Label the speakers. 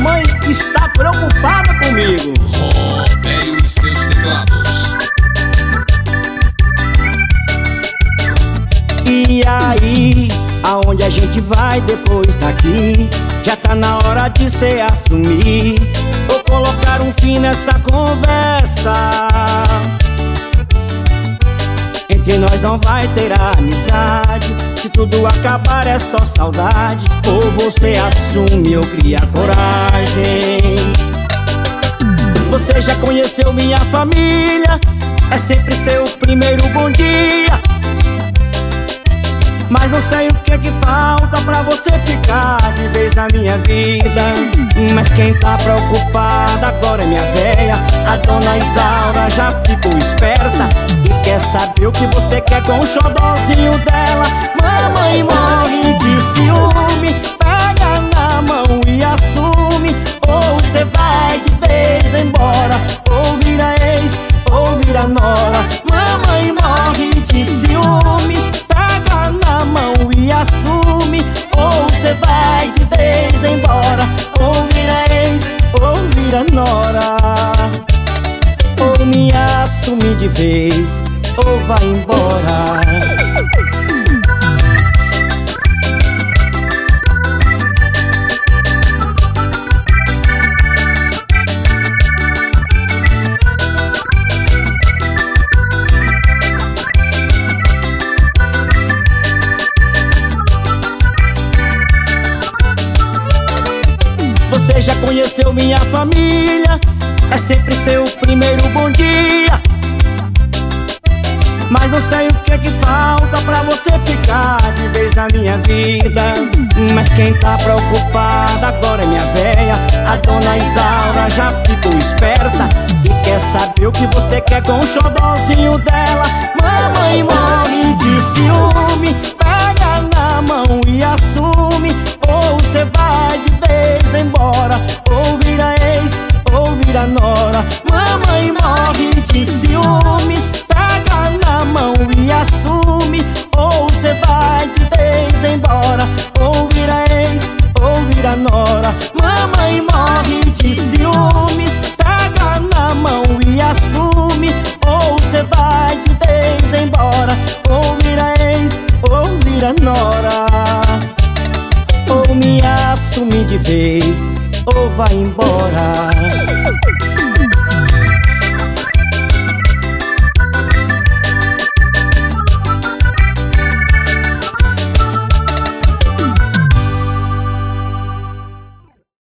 Speaker 1: mãe está preocupada comigo.
Speaker 2: Robério e seus teclados.
Speaker 1: E aí, aonde a gente vai depois daqui? Já tá na hora de se assumir ou colocar um fim nessa conversa. Entre nós não vai ter amizade. Se tudo acabar é só saudade. Ou você assume ou cria coragem. Você já conheceu minha família, é sempre seu primeiro bom dia. Mas não sei o que falta pra você ficar de vez na minha vida. Mas quem tá preocupada agora é minha véia. A dona Isaura já ficou esperta e quer saber o que você quer com o xodózinho dela. Mamãe morre de ciúme, pega na mão e assume. Ou você vai de vez embora, ou vira ex, ou vira nora. Mamãe morre de ciúmes, pega na mão e assume. Ou você vai de vez embora, ou vira ex, ou vira nora. Ou me assume de vez, ou vai embora. Você já conheceu minha família, é sempre seu primeiro bom dia. Mas não sei o que falta pra você ficar de vez na minha vida. Mas quem tá preocupada agora é minha véia. A dona Isaura já ficou esperta e quer saber o que você quer com o xodózinho dela. Mamãe morre de ciúme, pega na mão e assume. Ou você vai de vez embora, ou vira ex, ou vira nora. Mamãe morre de ciúmes, pega na mão e assume. Ou você vai de vez embora, ou vira ex, ou vira nora. Mamãe morre de ciúmes, pega na mão e assume. Ou você vai de vez embora, ou vira ex, ou vira nora. Ou me assume de vez, ou vai embora.